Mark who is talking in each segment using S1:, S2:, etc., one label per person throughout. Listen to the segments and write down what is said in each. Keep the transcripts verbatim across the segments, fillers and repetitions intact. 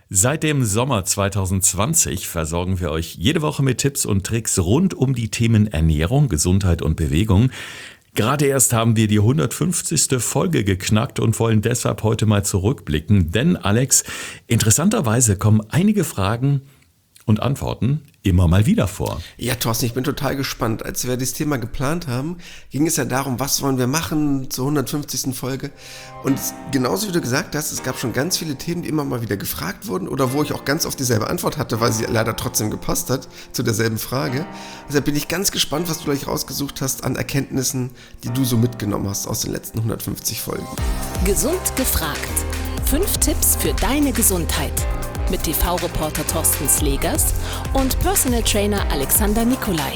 S1: Seit dem Sommer zwanzig zwanzig versorgen wir euch jede Woche mit Tipps und Tricks rund um die Themen Ernährung, Gesundheit und Bewegung. Gerade erst haben wir die hundertfünfzigste Folge geknackt und wollen deshalb heute mal zurückblicken. Denn Alex, interessanterweise kommen einige Fragen und Antworten immer mal wieder vor.
S2: Ja, Thorsten, ich bin total gespannt. Als wir das Thema geplant haben, ging es ja darum, was wollen wir machen zur hundertfünfzigsten Folge. Und genauso wie du gesagt hast, es gab schon ganz viele Themen, die immer mal wieder gefragt wurden oder wo ich auch ganz oft dieselbe Antwort hatte, weil sie leider trotzdem gepasst hat zu derselben Frage. Deshalb bin ich ganz gespannt, was du gleich rausgesucht hast an Erkenntnissen, die du so mitgenommen hast aus den letzten hundertfünfzig Folgen.
S3: Gesund gefragt. Fünf Tipps für deine Gesundheit. Mit T V-Reporter Thorsten Slegers und Personal Trainer Alexander Nikolai.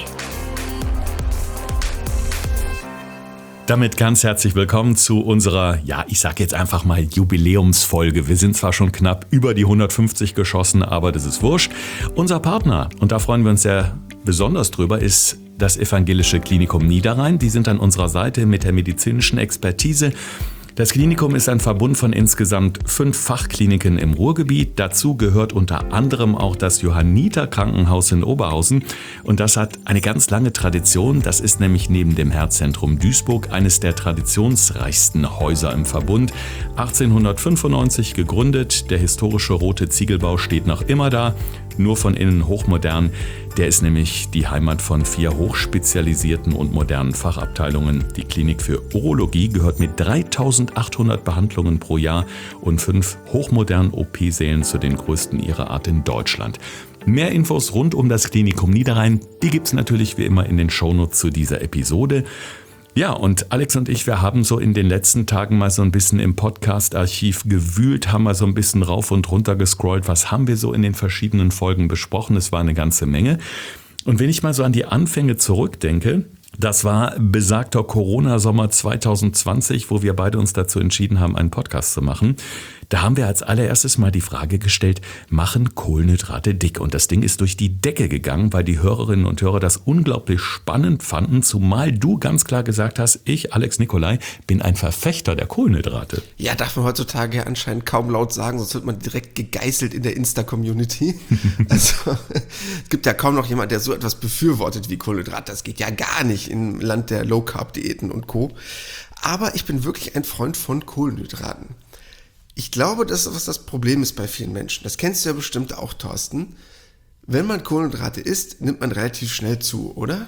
S1: Damit ganz herzlich willkommen zu unserer, ja, ich sag jetzt einfach mal Jubiläumsfolge. Wir sind zwar schon knapp über die hundertfünfzig geschossen, aber das ist wurscht. Unser Partner, und da freuen wir uns sehr besonders drüber, ist das Evangelische Klinikum Niederrhein. Die sind an unserer Seite mit der medizinischen Expertise. Das Klinikum ist ein Verbund von insgesamt fünf Fachkliniken im Ruhrgebiet. Dazu gehört unter anderem auch das Johanniter Krankenhaus in Oberhausen. Und das hat eine ganz lange Tradition. Das ist nämlich neben dem Herzzentrum Duisburg eines der traditionsreichsten Häuser im Verbund. achtzehnhundertfünfundneunzig gegründet. Der historische rote Ziegelbau steht noch immer da. Nur von innen hochmodern. Der ist nämlich die Heimat von vier hochspezialisierten und modernen Fachabteilungen. Die Klinik für Urologie gehört mit dreitausendachthundert Behandlungen pro Jahr und fünf hochmodernen O P-Sälen zu den größten ihrer Art in Deutschland. Mehr Infos rund um das Klinikum Niederrhein, die gibt's natürlich wie immer in den Shownotes zu dieser Episode. Ja, und Alex und ich, wir haben so in den letzten Tagen mal so ein bisschen im Podcast-Archiv gewühlt, haben mal so ein bisschen rauf und runter gescrollt. Was haben wir so in den verschiedenen Folgen besprochen? Es war eine ganze Menge. Und wenn ich mal so an die Anfänge zurückdenke, das war besagter Corona-Sommer zwanzig zwanzig, wo wir beide uns dazu entschieden haben, einen Podcast zu machen. Da haben wir als allererstes mal die Frage gestellt, machen Kohlenhydrate dick? Und das Ding ist durch die Decke gegangen, weil die Hörerinnen und Hörer das unglaublich spannend fanden, zumal du ganz klar gesagt hast, ich, Alex Nikolai, bin ein Verfechter der Kohlenhydrate.
S2: Ja, darf man heutzutage ja anscheinend kaum laut sagen, sonst wird man direkt gegeißelt in der Insta-Community. Also es gibt ja kaum noch jemand, der so etwas befürwortet wie Kohlenhydrate. Das geht ja gar nicht im Land der Low-Carb-Diäten und Co. Aber ich bin wirklich ein Freund von Kohlenhydraten. Ich glaube, das ist, was das Problem ist bei vielen Menschen. Das kennst du ja bestimmt auch, Thorsten. Wenn man Kohlenhydrate isst, nimmt man relativ schnell zu, oder?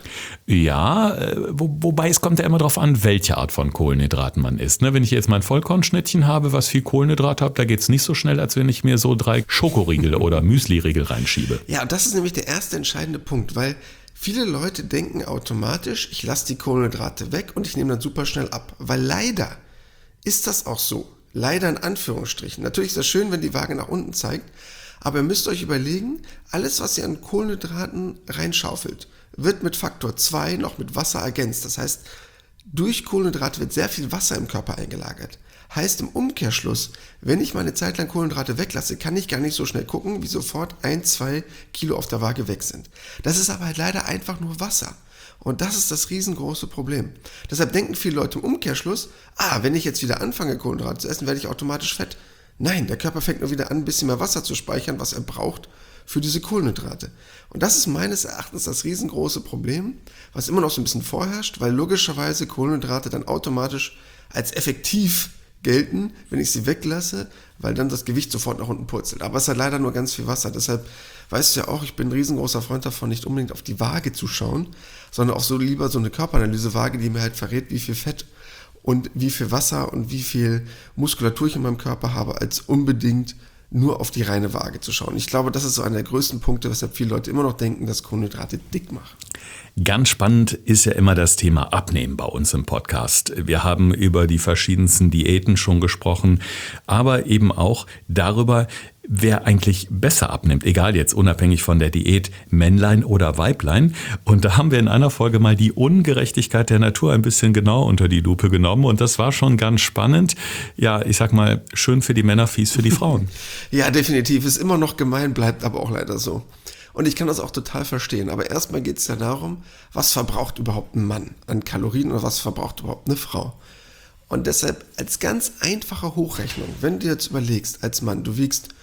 S1: Ja, wo, wobei es kommt ja immer darauf an, welche Art von Kohlenhydraten man isst. Ne, wenn ich jetzt mal ein Vollkornschnittchen habe, was viel Kohlenhydrat hat, da geht es nicht so schnell, als wenn ich mir so drei Schokoriegel oder Müsli-Riegel reinschiebe.
S2: Ja, und das ist nämlich der erste entscheidende Punkt, weil viele Leute denken automatisch, ich lasse die Kohlenhydrate weg und ich nehme dann super schnell ab. Weil leider ist das auch so. Leider in Anführungsstrichen. Natürlich ist das schön, wenn die Waage nach unten zeigt, aber ihr müsst euch überlegen, alles, was ihr an Kohlenhydraten reinschaufelt, wird mit Faktor zwei noch mit Wasser ergänzt. Das heißt, durch Kohlenhydrate wird sehr viel Wasser im Körper eingelagert. Heißt im Umkehrschluss, wenn ich mal eine Zeit lang Kohlenhydrate weglasse, kann ich gar nicht so schnell gucken, wie sofort ein, zwei Kilo auf der Waage weg sind. Das ist aber halt leider einfach nur Wasser. Und das ist das riesengroße Problem. Deshalb denken viele Leute im Umkehrschluss, ah, wenn ich jetzt wieder anfange, Kohlenhydrate zu essen, werde ich automatisch fett. Nein, der Körper fängt nur wieder an, ein bisschen mehr Wasser zu speichern, was er braucht für diese Kohlenhydrate. Und das ist meines Erachtens das riesengroße Problem, was immer noch so ein bisschen vorherrscht, weil logischerweise Kohlenhydrate dann automatisch als effektiv gelten, wenn ich sie weglasse, weil dann das Gewicht sofort nach unten purzelt. Aber es hat leider nur ganz viel Wasser. Deshalb weißt du ja auch, ich bin ein riesengroßer Freund davon, nicht unbedingt auf die Waage zu schauen, sondern auch so lieber so eine Körperanalyse-Waage, die mir halt verrät, wie viel Fett und wie viel Wasser und wie viel Muskulatur ich in meinem Körper habe, als unbedingt nur auf die reine Waage zu schauen. Ich glaube, das ist so einer der größten Punkte, weshalb viele Leute immer noch denken, dass Kohlenhydrate dick machen.
S1: Ganz spannend ist ja immer das Thema Abnehmen bei uns im Podcast. Wir haben über die verschiedensten Diäten schon gesprochen, aber eben auch darüber, wer eigentlich besser abnimmt, egal jetzt unabhängig von der Diät, Männlein oder Weiblein. Und da haben wir in einer Folge mal die Ungerechtigkeit der Natur ein bisschen genau unter die Lupe genommen und das war schon ganz spannend. Ja, ich sag mal, schön für die Männer, fies für die Frauen.
S2: Ja, definitiv. Ist immer noch gemein, bleibt aber auch leider so. Und ich kann das auch total verstehen. Aber erstmal geht es ja darum, was verbraucht überhaupt ein Mann an Kalorien oder was verbraucht überhaupt eine Frau. Und deshalb als ganz einfache Hochrechnung, wenn du jetzt überlegst, als Mann, du wiegst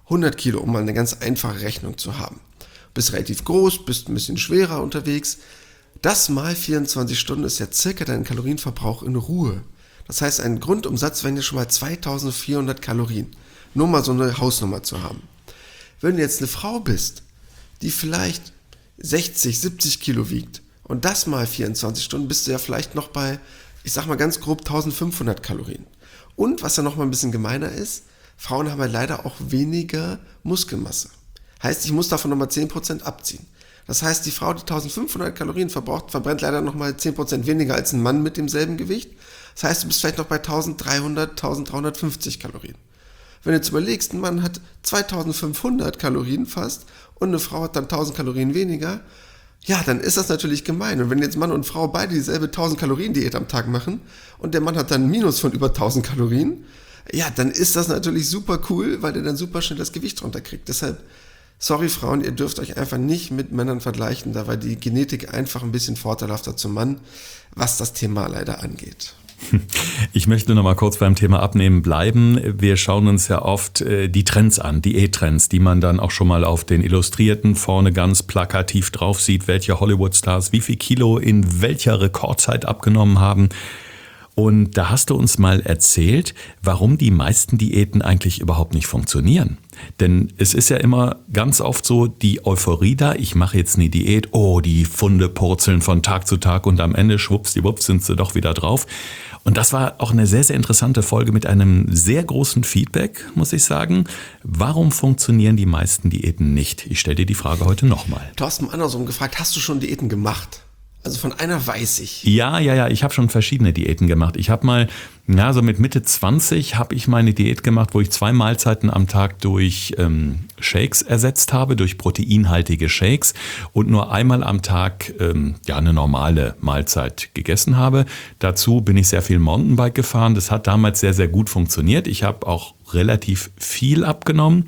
S2: hundert Kilo, um mal eine ganz einfache Rechnung zu haben. Bist relativ groß, bist ein bisschen schwerer unterwegs. Das mal vierundzwanzig Stunden ist ja circa dein Kalorienverbrauch in Ruhe. Das heißt, ein Grundumsatz wären ja schon mal zweitausendvierhundert Kalorien. Nur mal so eine Hausnummer zu haben. Wenn du jetzt eine Frau bist, die vielleicht sechzig, siebzig Kilo wiegt und das mal vierundzwanzig Stunden, bist du ja vielleicht noch bei, ich sag mal ganz grob, eintausendfünfhundert Kalorien. Und was ja noch mal ein bisschen gemeiner ist, Frauen haben ja leider auch weniger Muskelmasse. Heißt, ich muss davon nochmal zehn Prozent abziehen. Das heißt, die Frau, die eintausendfünfhundert Kalorien verbraucht, verbrennt leider nochmal zehn Prozent weniger als ein Mann mit demselben Gewicht. Das heißt, du bist vielleicht noch bei eintausenddreihundert, eintausenddreihundertfünfzig Kalorien. Wenn du jetzt überlegst, ein Mann hat zweitausendfünfhundert Kalorien fast und eine Frau hat dann tausend Kalorien weniger, ja, dann ist das natürlich gemein. Und wenn jetzt Mann und Frau beide dieselbe tausend Kalorien Diät am Tag machen und der Mann hat dann ein Minus von über tausend Kalorien, ja, dann ist das natürlich super cool, weil der dann super schnell das Gewicht runterkriegt. Deshalb, sorry Frauen, ihr dürft euch einfach nicht mit Männern vergleichen, da war die Genetik einfach ein bisschen vorteilhafter zum Mann, was das Thema leider angeht.
S1: Ich möchte noch mal kurz beim Thema Abnehmen bleiben. Wir schauen uns ja oft äh, die Trends an, Diättrends, die man dann auch schon mal auf den Illustrierten vorne ganz plakativ drauf sieht, welche Hollywood-Stars wie viel Kilo in welcher Rekordzeit abgenommen haben. Und da hast du uns mal erzählt, warum die meisten Diäten eigentlich überhaupt nicht funktionieren. Denn es ist ja immer ganz oft so, die Euphorie da, ich mache jetzt eine Diät, oh, die Funde purzeln von Tag zu Tag und am Ende schwuppsdiwupps sind sie doch wieder drauf. Und das war auch eine sehr, sehr interessante Folge mit einem sehr großen Feedback, muss ich sagen. Warum funktionieren die meisten Diäten nicht? Ich stelle dir die Frage heute nochmal.
S2: Du hast mal andersrum gefragt, hast du schon Diäten gemacht? Also von einer weiß ich.
S1: Ja, ja, ja, ich habe schon verschiedene Diäten gemacht. Ich habe mal, na, so mit Mitte zwanzig habe ich meine Diät gemacht, wo ich zwei Mahlzeiten am Tag durch ähm, Shakes ersetzt habe, durch proteinhaltige Shakes und nur einmal am Tag ähm, ja eine normale Mahlzeit gegessen habe. Dazu bin ich sehr viel Mountainbike gefahren. Das hat damals sehr, sehr gut funktioniert. Ich habe auch relativ viel abgenommen.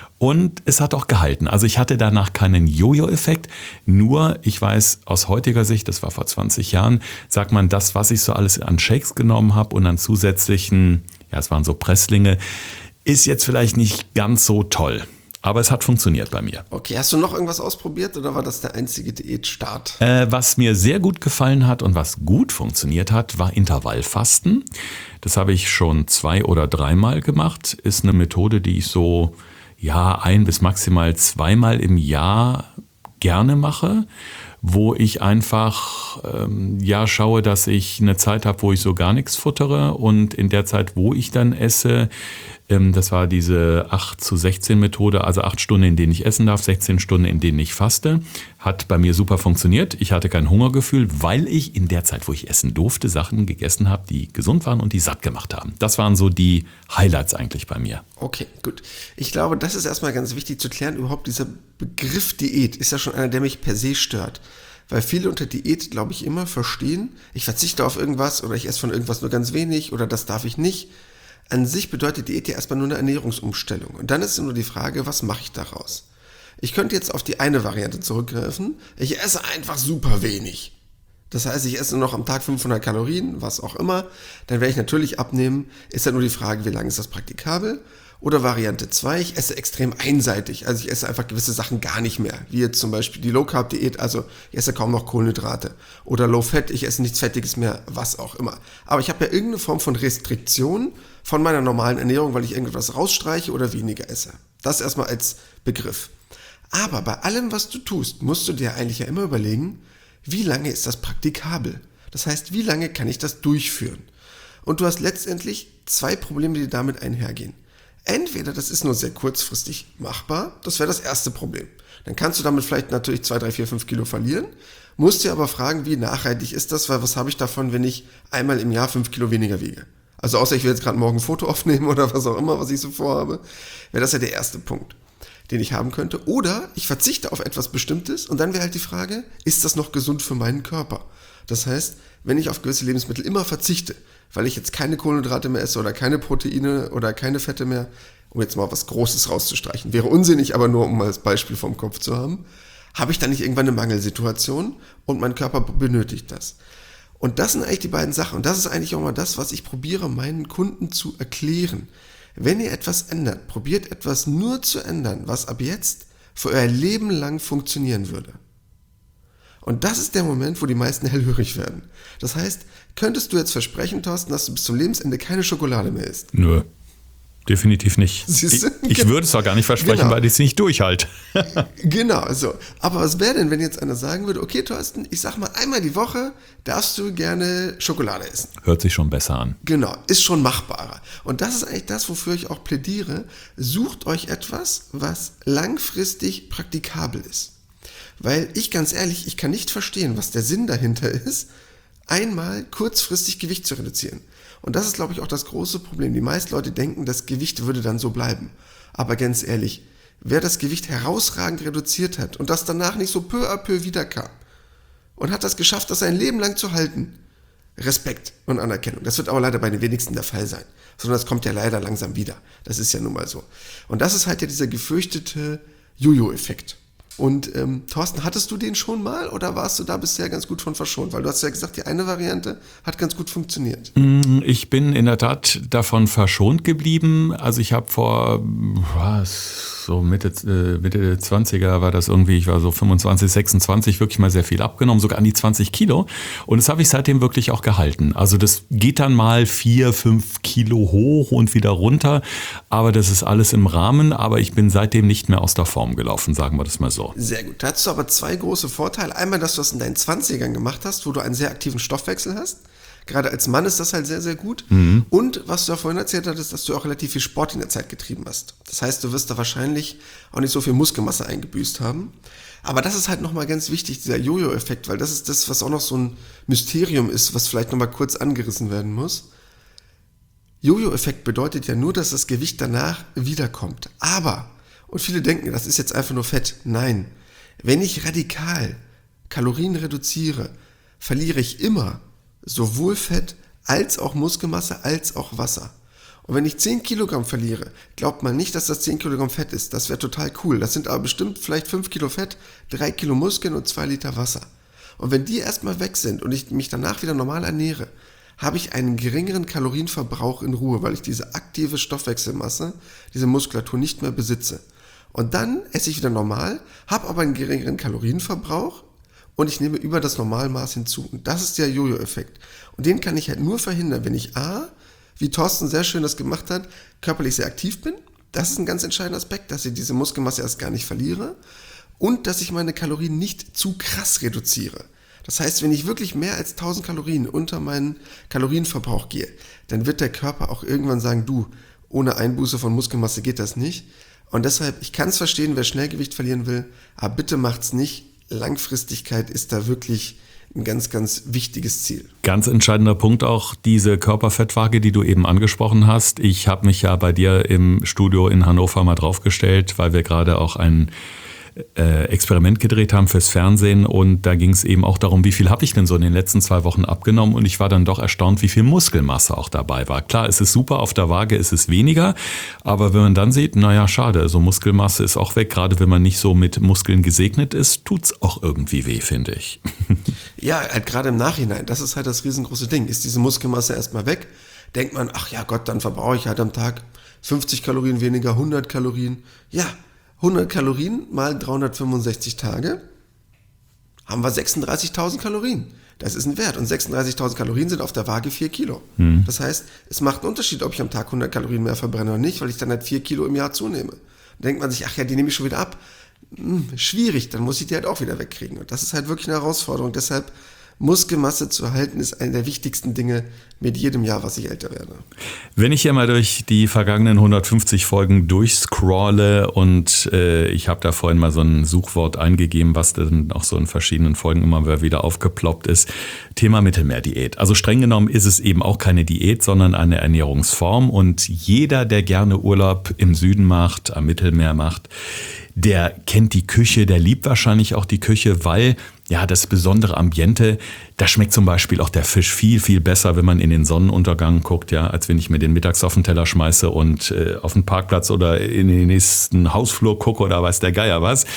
S1: Und es hat auch gehalten. Also ich hatte danach keinen Jojo-Effekt. Nur, ich weiß aus heutiger Sicht, das war vor zwanzig Jahren, sagt man, das, was ich so alles an Shakes genommen habe und an zusätzlichen, ja, es waren so Presslinge, ist jetzt vielleicht nicht ganz so toll. Aber es hat funktioniert bei mir.
S2: Okay, hast du noch irgendwas ausprobiert oder war das der einzige Diätstart?
S1: Äh, was mir sehr gut gefallen hat und was gut funktioniert hat, war Intervallfasten. Das habe ich schon zwei oder dreimal gemacht. Ist eine Methode, die ich so ja ein bis maximal zweimal im Jahr gerne mache, wo ich einfach ähm, ja schaue, dass ich eine Zeit habe, wo ich so gar nichts futtere und in der Zeit, wo ich dann esse, ähm, das war diese acht zu sechzehn Methode, also acht Stunden, in denen ich essen darf, sechzehn Stunden, in denen ich faste, hat bei mir super funktioniert. Ich hatte kein Hungergefühl, weil ich in der Zeit, wo ich essen durfte, Sachen gegessen habe, die gesund waren und die satt gemacht haben. Das waren so die Highlights eigentlich bei mir.
S2: Okay, gut. Ich glaube, das ist erstmal ganz wichtig zu klären. Überhaupt dieser Begriff Diät ist ja schon einer, der mich per se stört. Weil viele unter Diät, glaube ich, immer verstehen, ich verzichte auf irgendwas oder ich esse von irgendwas nur ganz wenig oder das darf ich nicht. An sich bedeutet Diät ja erstmal nur eine Ernährungsumstellung. Und dann ist nur die Frage, was mache ich daraus? Ich könnte jetzt auf die eine Variante zurückgreifen. Ich esse einfach super wenig. Das heißt, ich esse nur noch am Tag fünfhundert Kalorien, was auch immer. Dann werde ich natürlich abnehmen. Ist ja nur die Frage, wie lange ist das praktikabel? Oder Variante zwei, ich esse extrem einseitig. Also ich esse einfach gewisse Sachen gar nicht mehr. Wie jetzt zum Beispiel die Low-Carb-Diät, also ich esse kaum noch Kohlenhydrate. Oder Low-Fat, ich esse nichts Fettiges mehr, was auch immer. Aber ich habe ja irgendeine Form von Restriktion von meiner normalen Ernährung, weil ich irgendwas rausstreiche oder weniger esse. Das erstmal als Begriff. Aber bei allem, was du tust, musst du dir eigentlich ja immer überlegen, wie lange ist das praktikabel? Das heißt, wie lange kann ich das durchführen? Und du hast letztendlich zwei Probleme, die damit einhergehen. Entweder das ist nur sehr kurzfristig machbar, das wäre das erste Problem. Dann kannst du damit vielleicht natürlich zwei, drei, vier, fünf Kilo verlieren, musst dir aber fragen, wie nachhaltig ist das, weil was habe ich davon, wenn ich einmal im Jahr fünf Kilo weniger wiege? Also außer ich will jetzt gerade morgen ein Foto aufnehmen oder was auch immer, was ich so vorhabe, wäre das ja der erste Punkt, den ich haben könnte. Oder ich verzichte auf etwas Bestimmtes und dann wäre halt die Frage, ist das noch gesund für meinen Körper? Das heißt, wenn ich auf gewisse Lebensmittel immer verzichte, weil ich jetzt keine Kohlenhydrate mehr esse oder keine Proteine oder keine Fette mehr, um jetzt mal was Großes rauszustreichen, wäre unsinnig, aber nur um mal das Beispiel vom Kopf zu haben, habe ich dann nicht irgendwann eine Mangelsituation und mein Körper benötigt das. Und das sind eigentlich die beiden Sachen. Und das ist eigentlich auch mal das, was ich probiere, meinen Kunden zu erklären. wenn ihr etwas ändert, probiert etwas nur zu ändern, was ab jetzt für euer Leben lang funktionieren würde. Und das ist der Moment, wo die meisten hellhörig werden. Das heißt, könntest du jetzt versprechen, Thorsten, dass du bis zum Lebensende keine Schokolade mehr isst?
S1: Nö, definitiv nicht.
S2: Siehst du?
S1: Ich, ich würde es auch gar nicht versprechen,
S2: Genau.
S1: weil ich es nicht durchhalte.
S2: Genau, so. Aber was wäre denn, wenn jetzt einer sagen würde, okay, Thorsten, ich sag mal, einmal die Woche darfst du gerne Schokolade essen.
S1: Hört sich schon besser an.
S2: Genau, ist schon machbarer. Und das ist eigentlich das, wofür ich auch plädiere. Sucht euch etwas, was langfristig praktikabel ist. Weil ich ganz ehrlich, ich kann nicht verstehen, was der Sinn dahinter ist, einmal kurzfristig Gewicht zu reduzieren. Und das ist, glaube ich, auch das große Problem. Die meisten Leute denken, das Gewicht würde dann so bleiben. Aber ganz ehrlich, wer das Gewicht herausragend reduziert hat und das danach nicht so peu à peu wiederkam und hat das geschafft, das sein Leben lang zu halten, Respekt und Anerkennung. Das wird aber leider bei den wenigsten der Fall sein. Sondern das kommt ja leider langsam wieder. Das ist ja nun mal so. Und das ist halt ja dieser gefürchtete Jojo-Effekt. Und ähm, Thorsten, hattest du den schon mal oder warst du da bisher ganz gut von verschont? Weil du hast ja gesagt, die eine Variante hat ganz gut funktioniert.
S1: Ich bin in der Tat davon verschont geblieben. Also ich habe vor was, so Mitte, äh, Mitte zwanziger war das irgendwie, ich war so fünfundzwanzig, sechsundzwanzig, wirklich mal sehr viel abgenommen, sogar an die zwanzig Kilo. Und das habe ich seitdem wirklich auch gehalten. Also das geht dann mal vier, fünf Kilo hoch und wieder runter. Aber das ist alles im Rahmen. Aber ich bin seitdem nicht mehr aus der Form gelaufen, sagen wir das mal so.
S2: Sehr gut. Da hattest du aber zwei große Vorteile. Einmal, dass du das in deinen zwanzigern gemacht hast, wo du einen sehr aktiven Stoffwechsel hast. Gerade als Mann ist das halt sehr, sehr gut. Mhm. Und was du ja vorhin erzählt hattest, dass du auch relativ viel Sport in der Zeit getrieben hast. Das heißt, du wirst da wahrscheinlich auch nicht so viel Muskelmasse eingebüßt haben. Aber das ist halt nochmal ganz wichtig, dieser Jojo-Effekt, weil das ist das, was auch noch so ein Mysterium ist, was vielleicht nochmal kurz angerissen werden muss. Jojo-Effekt bedeutet ja nur, dass das Gewicht danach wiederkommt. Aber, und viele denken, das ist jetzt einfach nur Fett. Nein, wenn ich radikal Kalorien reduziere, verliere ich immer sowohl Fett als auch Muskelmasse als auch Wasser. Und wenn ich zehn Kilogramm verliere, glaubt man nicht, dass das zehn Kilogramm Fett ist. Das wäre total cool. Das sind aber bestimmt vielleicht fünf Kilo Fett, drei Kilo Muskeln und zwei Liter Wasser. Und wenn die erstmal weg sind und ich mich danach wieder normal ernähre, habe ich einen geringeren Kalorienverbrauch in Ruhe, weil ich diese aktive Stoffwechselmasse, diese Muskulatur nicht mehr besitze. Und dann esse ich wieder normal, habe aber einen geringeren Kalorienverbrauch und ich nehme über das Normalmaß hinzu. Und das ist der Jojo-Effekt. Und den kann ich halt nur verhindern, wenn ich A, wie Thorsten sehr schön das gemacht hat, körperlich sehr aktiv bin. Das ist ein ganz entscheidender Aspekt, dass ich diese Muskelmasse erst gar nicht verliere und dass ich meine Kalorien nicht zu krass reduziere. Das heißt, wenn ich wirklich mehr als tausend Kalorien unter meinen Kalorienverbrauch gehe, dann wird der Körper auch irgendwann sagen, du, ohne Einbuße von Muskelmasse geht das nicht. Und deshalb, ich kann es verstehen, wer Schnellgewicht verlieren will, aber bitte macht's nicht. Langfristigkeit ist da wirklich ein ganz, ganz wichtiges Ziel.
S1: Ganz entscheidender Punkt auch diese Körperfettwaage, die du eben angesprochen hast. Ich habe mich ja bei dir im Studio in Hannover mal draufgestellt, weil wir gerade auch ein äh, Experiment gedreht haben fürs Fernsehen und da ging es eben auch darum, wie viel habe ich denn so in den letzten zwei Wochen abgenommen und ich war dann doch erstaunt, wie viel Muskelmasse auch dabei war. Klar, es ist super, auf der Waage ist es weniger, aber wenn man dann sieht, naja, schade, also Muskelmasse ist auch weg, gerade wenn man nicht so mit Muskeln gesegnet ist, tut's auch irgendwie weh, finde ich.
S2: Ja, halt gerade im Nachhinein, das ist halt das riesengroße Ding. Ist diese Muskelmasse erstmal weg, denkt man, ach ja Gott, dann verbrauche ich halt am Tag fünfzig Kalorien weniger, hundert Kalorien. Ja, hundert Kalorien mal dreihundertfünfundsechzig Tage, haben wir sechsunddreißigtausend Kalorien. Das ist ein Wert. Und sechsunddreißigtausend Kalorien sind auf der Waage vier Kilo. Hm. Das heißt, es macht einen Unterschied, ob ich am Tag hundert Kalorien mehr verbrenne oder nicht, weil ich dann halt vier Kilo im Jahr zunehme. Dann denkt man sich, ach ja, die nehme ich schon wieder ab. Hm, schwierig, dann muss ich die halt auch wieder wegkriegen. Und das ist halt wirklich eine Herausforderung. Deshalb Muskelmasse zu halten, ist eine der wichtigsten Dinge mit jedem Jahr, was ich älter werde.
S1: Wenn ich hier mal durch die vergangenen hundertfünfzig Folgen durchscrolle und äh, ich habe da vorhin mal so ein Suchwort eingegeben, was dann auch so in verschiedenen Folgen immer wieder aufgeploppt ist, Thema Mittelmeerdiät. Also streng genommen ist es eben auch keine Diät, sondern eine Ernährungsform und jeder, der gerne Urlaub im Süden macht, am Mittelmeer macht, der kennt die Küche, der liebt wahrscheinlich auch die Küche, weil ja das besondere Ambiente, da schmeckt zum Beispiel auch der Fisch viel, viel besser, wenn man in den Sonnenuntergang guckt, ja, als wenn ich mir den mittags auf den Teller schmeiße und äh, auf den Parkplatz oder in den nächsten Hausflur gucke oder weiß der Geier was.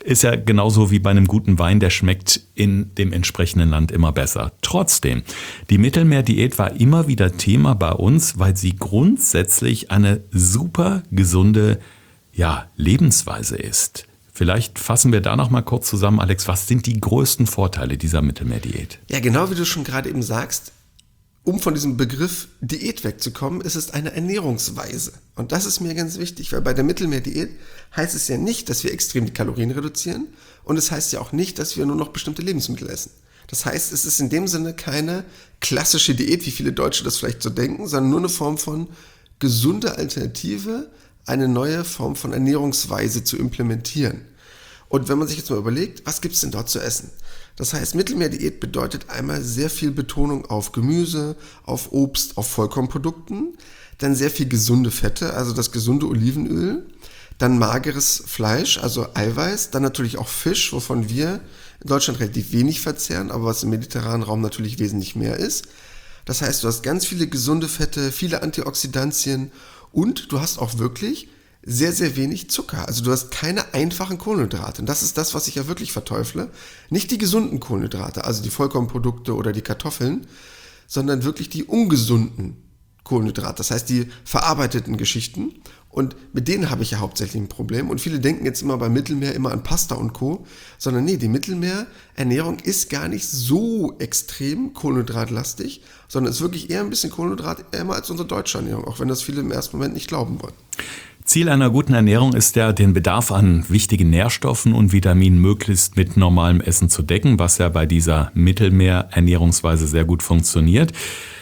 S1: Ist ja genauso wie bei einem guten Wein, der schmeckt in dem entsprechenden Land immer besser. Trotzdem, die Mittelmeerdiät war immer wieder Thema bei uns, weil sie grundsätzlich eine super gesunde ja, Lebensweise ist. Vielleicht fassen wir da noch mal kurz zusammen, Alex, was sind die größten Vorteile dieser Mittelmeerdiät?
S2: Ja, genau wie du schon gerade eben sagst, um von diesem Begriff Diät wegzukommen, ist es eine Ernährungsweise. Und das ist mir ganz wichtig, weil bei der Mittelmeerdiät heißt es ja nicht, dass wir extrem die Kalorien reduzieren und es heißt ja auch nicht, dass wir nur noch bestimmte Lebensmittel essen. Das heißt, es ist in dem Sinne keine klassische Diät, wie viele Deutsche das vielleicht so denken, sondern nur eine Form von gesunde Alternative, eine neue Form von Ernährungsweise zu implementieren. Und wenn man sich jetzt mal überlegt, was gibt es denn dort zu essen? Das heißt, Mittelmeerdiät bedeutet einmal sehr viel Betonung auf Gemüse, auf Obst, auf Vollkornprodukten, dann sehr viel gesunde Fette, also das gesunde Olivenöl, dann mageres Fleisch, also Eiweiß, dann natürlich auch Fisch, wovon wir in Deutschland relativ wenig verzehren, aber was im mediterranen Raum natürlich wesentlich mehr ist. Das heißt, du hast ganz viele gesunde Fette, viele Antioxidantien und du hast auch wirklich sehr, sehr wenig Zucker. Also du hast keine einfachen Kohlenhydrate. Und das ist das, was ich ja wirklich verteufle. Nicht die gesunden Kohlenhydrate, also die Vollkornprodukte oder die Kartoffeln, sondern wirklich die ungesunden Kohlenhydrate. Das heißt, die verarbeiteten Geschichten. Und mit denen habe ich ja hauptsächlich ein Problem. Und viele denken jetzt immer beim Mittelmeer immer an Pasta und Co. Sondern nee, die Mittelmeerernährung ist gar nicht so extrem kohlenhydratlastig, sondern ist wirklich eher ein bisschen kohlenhydratärmer als unsere deutsche Ernährung, auch wenn das viele im ersten Moment nicht glauben wollen.
S1: Ziel einer guten Ernährung ist ja, den Bedarf an wichtigen Nährstoffen und Vitaminen möglichst mit normalem Essen zu decken, was ja bei dieser Mittelmeerernährungsweise sehr gut funktioniert.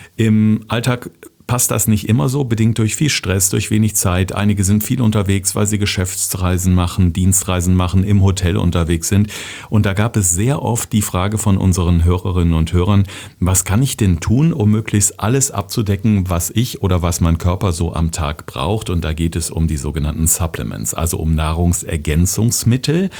S1: Im Alltag passt das nicht immer so, bedingt durch viel Stress, durch wenig Zeit. Einige sind viel unterwegs, weil sie Geschäftsreisen machen, Dienstreisen machen, im Hotel unterwegs sind. Und da gab es sehr oft die Frage von unseren Hörerinnen und Hörern, was kann ich denn tun, um möglichst alles abzudecken, was ich oder was mein Körper so am Tag braucht? Und da geht es um die sogenannten Supplements, also um Nahrungsergänzungsmittel.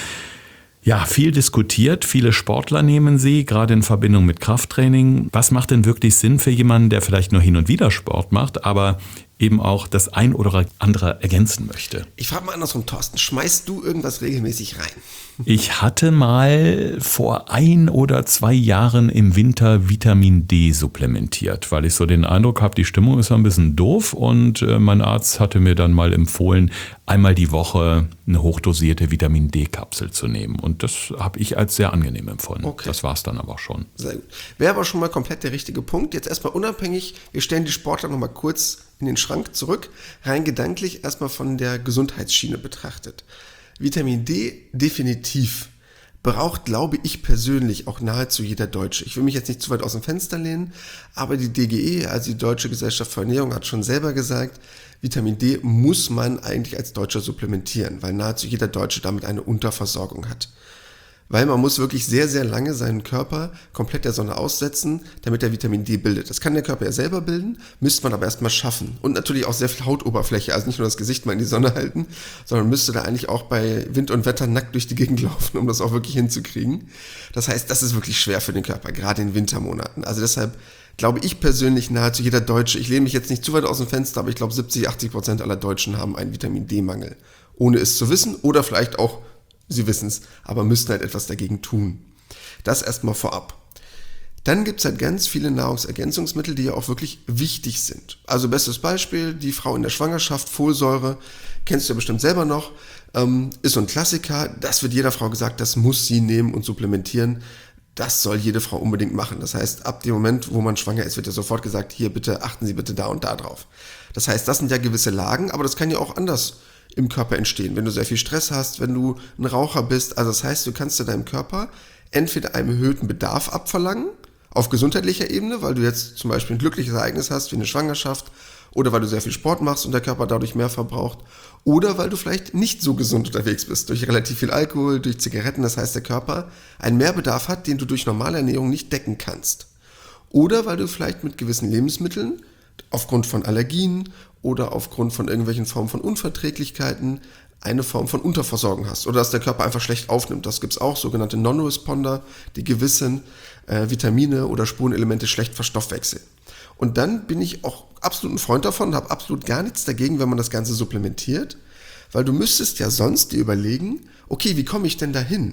S1: Ja, viel diskutiert, viele Sportler nehmen sie, gerade in Verbindung mit Krafttraining. Was macht denn wirklich Sinn für jemanden, der vielleicht nur hin und wieder Sport macht, aber eben auch das ein oder andere ergänzen möchte?
S2: Ich frage mal andersrum, Thorsten, schmeißt du irgendwas regelmäßig rein?
S1: Ich hatte mal vor ein oder zwei Jahren im Winter Vitamin D supplementiert, weil ich so den Eindruck habe, die Stimmung ist ein bisschen doof und mein Arzt hatte mir dann mal empfohlen, einmal die Woche eine hochdosierte Vitamin D-Kapsel zu nehmen. Und das habe ich als sehr angenehm empfunden.
S2: Okay.
S1: Das war es dann aber schon.
S2: Sehr gut. Wäre aber schon mal komplett der richtige Punkt. Jetzt erstmal unabhängig, wir stellen die Sportler nochmal kurz in den Schrank zurück, rein gedanklich erstmal von der Gesundheitsschiene betrachtet. Vitamin D definitiv braucht, glaube ich persönlich, auch nahezu jeder Deutsche. Ich will mich jetzt nicht zu weit aus dem Fenster lehnen, aber die D G E, also die Deutsche Gesellschaft für Ernährung, hat schon selber gesagt, Vitamin D muss man eigentlich als Deutscher supplementieren, weil nahezu jeder Deutsche damit eine Unterversorgung hat. Weil man muss wirklich sehr, sehr lange seinen Körper komplett der Sonne aussetzen, damit er Vitamin D bildet. Das kann der Körper ja selber bilden, müsste man aber erstmal schaffen. Und natürlich auch sehr viel Hautoberfläche, also nicht nur das Gesicht mal in die Sonne halten, sondern müsste da eigentlich auch bei Wind und Wetter nackt durch die Gegend laufen, um das auch wirklich hinzukriegen. Das heißt, das ist wirklich schwer für den Körper, gerade in Wintermonaten. Also deshalb glaube ich persönlich, nahezu jeder Deutsche, ich lehne mich jetzt nicht zu weit aus dem Fenster, aber ich glaube siebzig, achtzig Prozent aller Deutschen haben einen Vitamin D-Mangel. Ohne es zu wissen oder vielleicht auch sie wissen es, aber müssen halt etwas dagegen tun. Das erstmal vorab. Dann gibt es halt ganz viele Nahrungsergänzungsmittel, die ja auch wirklich wichtig sind. Also bestes Beispiel, die Frau in der Schwangerschaft, Folsäure, kennst du ja bestimmt selber noch, ähm, ist so ein Klassiker. Das wird jeder Frau gesagt, das muss sie nehmen und supplementieren. Das soll jede Frau unbedingt machen. Das heißt, ab dem Moment, wo man schwanger ist, wird ja sofort gesagt, hier bitte achten Sie bitte da und da drauf. Das heißt, das sind ja gewisse Lagen, aber das kann ja auch anders im Körper entstehen, wenn du sehr viel Stress hast, wenn du ein Raucher bist. Also das heißt, du kannst in deinem Körper entweder einen erhöhten Bedarf abverlangen, auf gesundheitlicher Ebene, weil du jetzt zum Beispiel ein glückliches Ereignis hast, wie eine Schwangerschaft, oder weil du sehr viel Sport machst und der Körper dadurch mehr verbraucht, oder weil du vielleicht nicht so gesund unterwegs bist, durch relativ viel Alkohol, durch Zigaretten. Das heißt, der Körper einen Mehrbedarf hat, den du durch normale Ernährung nicht decken kannst. Oder weil du vielleicht mit gewissen Lebensmitteln aufgrund von Allergien oder aufgrund von irgendwelchen Formen von Unverträglichkeiten eine Form von Unterversorgung hast oder dass der Körper einfach schlecht aufnimmt. Das gibt es auch, sogenannte Non-Responder, die gewissen äh, Vitamine oder Spurenelemente schlecht verstoffwechseln. Und dann bin ich auch absolut ein Freund davon, habe absolut gar nichts dagegen, wenn man das Ganze supplementiert, Weil du müsstest ja sonst dir überlegen, okay, wie komme ich denn dahin?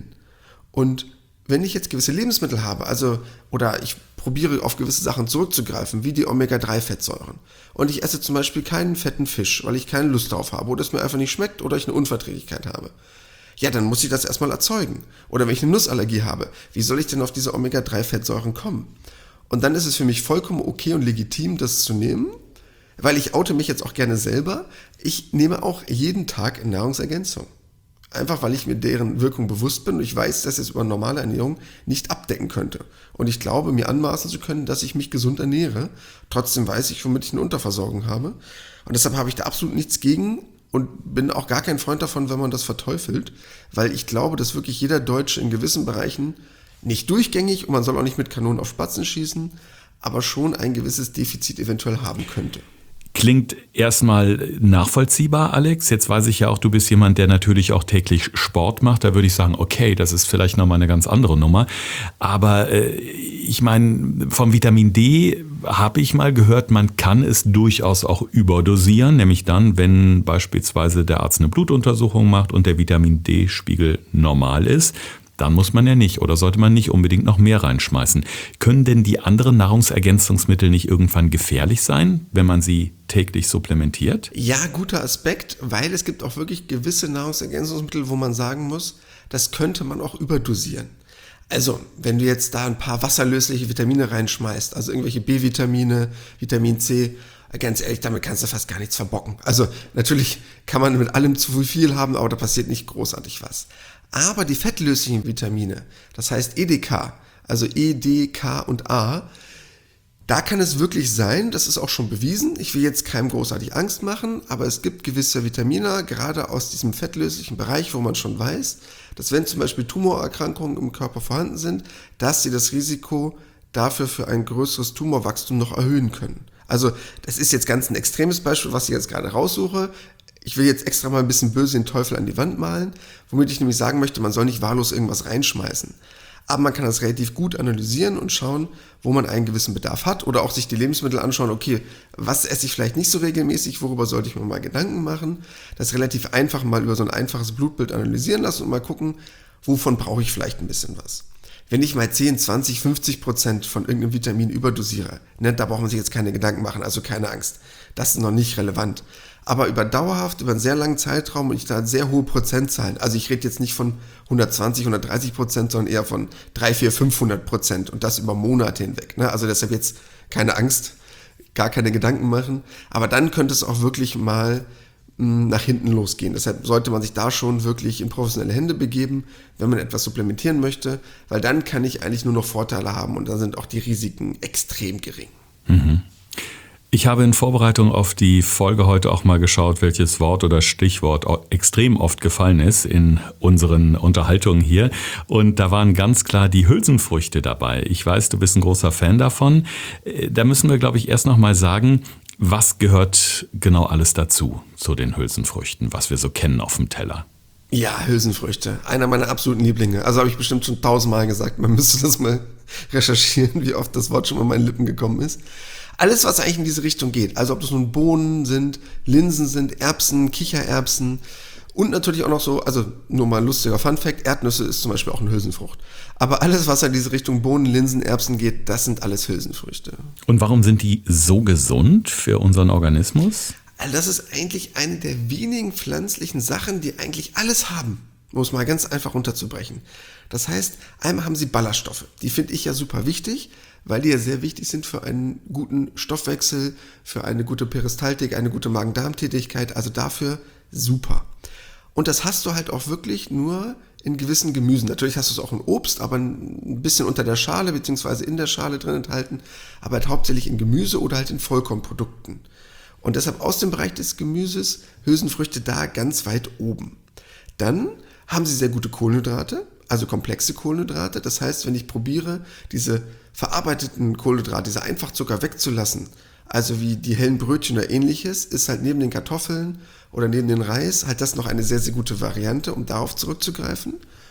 S2: Und wenn ich jetzt gewisse Lebensmittel habe, also oder ich probiere auf gewisse Sachen zurückzugreifen, wie die Omega drei Fettsäuren, und ich esse zum Beispiel keinen fetten Fisch, weil ich keine Lust darauf habe oder es mir einfach nicht schmeckt oder ich eine Unverträglichkeit habe, ja, dann muss ich das erstmal erzeugen. Oder wenn ich eine Nussallergie habe, wie soll ich denn auf diese Omega drei Fettsäuren kommen? Und dann ist es für mich vollkommen okay und legitim, das zu nehmen, weil ich oute mich jetzt auch gerne selber. Ich nehme auch jeden Tag Nahrungsergänzung. Einfach weil ich mir deren Wirkung bewusst bin und ich weiß, dass es über normale Ernährung nicht abdecken könnte. Und ich glaube, mir anmaßen zu können, dass ich mich gesund ernähre. Trotzdem weiß ich, womit ich eine Unterversorgung habe. Und deshalb habe ich da absolut nichts gegen und bin auch gar kein Freund davon, wenn man das verteufelt, weil ich glaube, dass wirklich jeder Deutsche in gewissen Bereichen nicht durchgängig und man soll auch nicht mit Kanonen auf Spatzen schießen, aber schon ein gewisses Defizit eventuell haben könnte.
S1: Klingt erstmal nachvollziehbar, Alex. Jetzt weiß ich ja auch, du bist jemand, der natürlich auch täglich Sport macht. Da würde ich sagen, okay, das ist vielleicht nochmal eine ganz andere Nummer. Aber äh, ich meine, vom Vitamin D habe ich mal gehört, man kann es durchaus auch überdosieren. Nämlich dann, wenn beispielsweise der Arzt eine Blutuntersuchung macht und der Vitamin D-Spiegel normal ist. Dann muss man ja nicht oder sollte man nicht unbedingt noch mehr reinschmeißen. Können denn die anderen Nahrungsergänzungsmittel nicht irgendwann gefährlich sein, wenn man sie täglich supplementiert?
S2: Ja, guter Aspekt, weil es gibt auch wirklich gewisse Nahrungsergänzungsmittel, wo man sagen muss, das könnte man auch überdosieren. Also, wenn du jetzt da ein paar wasserlösliche Vitamine reinschmeißt, also irgendwelche B-Vitamine, Vitamin C, ganz ehrlich, damit kannst du fast gar nichts verbocken. Also natürlich kann man mit allem zu viel haben, aber da passiert nicht großartig was. Aber die fettlöslichen Vitamine, das heißt E D K, also E, D, K und A, da kann es wirklich sein, das ist auch schon bewiesen, ich will jetzt keinem großartig Angst machen, aber es gibt gewisse Vitamine, gerade aus diesem fettlöslichen Bereich, wo man schon weiß, dass wenn zum Beispiel Tumorerkrankungen im Körper vorhanden sind, dass sie das Risiko dafür für ein größeres Tumorwachstum noch erhöhen können. Also das ist jetzt ganz ein extremes Beispiel, was ich jetzt gerade raussuche. Ich will jetzt extra mal ein bisschen böse den Teufel an die Wand malen, womit ich nämlich sagen möchte, man soll nicht wahllos irgendwas reinschmeißen. Aber man kann das relativ gut analysieren und schauen, wo man einen gewissen Bedarf hat oder auch sich die Lebensmittel anschauen, okay, was esse ich vielleicht nicht so regelmäßig, worüber sollte ich mir mal Gedanken machen. Das relativ einfach mal über so ein einfaches Blutbild analysieren lassen und mal gucken, wovon brauche ich vielleicht ein bisschen was. Wenn ich mal zehn, zwanzig, fünfzig Prozent von irgendeinem Vitamin überdosiere, ne, da braucht man sich jetzt keine Gedanken machen, also keine Angst. Das ist noch nicht relevant. Aber über dauerhaft, über einen sehr langen Zeitraum und ich da sehr hohe Prozentzahlen, also ich rede jetzt nicht von hundertzwanzig, hundertdreißig Prozent, sondern eher von dreihundert, vierhundert, fünfhundert Prozent und das über Monate hinweg. Ne? Also deshalb jetzt keine Angst, gar keine Gedanken machen. Aber dann könnte es auch wirklich mal mh, nach hinten losgehen. Deshalb sollte man sich da schon wirklich in professionelle Hände begeben, wenn man etwas supplementieren möchte, weil dann kann ich eigentlich nur noch Vorteile haben und dann sind auch die Risiken extrem gering.
S1: Mhm. Ich habe in Vorbereitung auf die Folge heute auch mal geschaut, welches Wort oder Stichwort extrem oft gefallen ist in unseren Unterhaltungen hier. Und da waren ganz klar die Hülsenfrüchte dabei. Ich weiß, du bist ein großer Fan davon. Da müssen wir, glaube ich, erst noch mal sagen, was gehört genau alles dazu, zu den Hülsenfrüchten, was wir so kennen auf dem Teller?
S2: Ja, Hülsenfrüchte. Einer meiner absoluten Lieblinge. Also habe ich bestimmt schon tausendmal gesagt. Man müsste das mal recherchieren, wie oft das Wort schon mal an meinen Lippen gekommen ist. Alles, was eigentlich in diese Richtung geht, also ob das nun Bohnen sind, Linsen sind, Erbsen, Kichererbsen und natürlich auch noch so, also nur mal ein lustiger Funfact, Erdnüsse ist zum Beispiel auch eine Hülsenfrucht. Aber alles, was in diese Richtung Bohnen, Linsen, Erbsen geht, das sind alles Hülsenfrüchte.
S1: Und warum sind die so gesund für unseren Organismus?
S2: Also das ist eigentlich eine der wenigen pflanzlichen Sachen, die eigentlich alles haben, um es mal ganz einfach runterzubrechen. Das heißt, einmal haben sie Ballaststoffe, die finde ich ja super wichtig, weil die ja sehr wichtig sind für einen guten Stoffwechsel, für eine gute Peristaltik, eine gute Magen-Darm-Tätigkeit, also dafür super. Und das hast du halt auch wirklich nur in gewissen Gemüsen. Natürlich hast du es auch in Obst, aber ein bisschen unter der Schale beziehungsweise in der Schale drin enthalten, aber halt hauptsächlich in Gemüse oder halt in Vollkornprodukten. Und deshalb aus dem Bereich des Gemüses Hülsenfrüchte da ganz weit oben. Dann haben sie sehr gute Kohlenhydrate, also komplexe Kohlenhydrate. Das heißt, wenn ich probiere, diese verarbeiteten Kohlenhydrate, diese Einfachzucker wegzulassen, also wie die hellen Brötchen oder ähnliches, ist halt neben den Kartoffeln oder neben den Reis halt das noch eine sehr, sehr gute Variante, um darauf zurückzugreifen.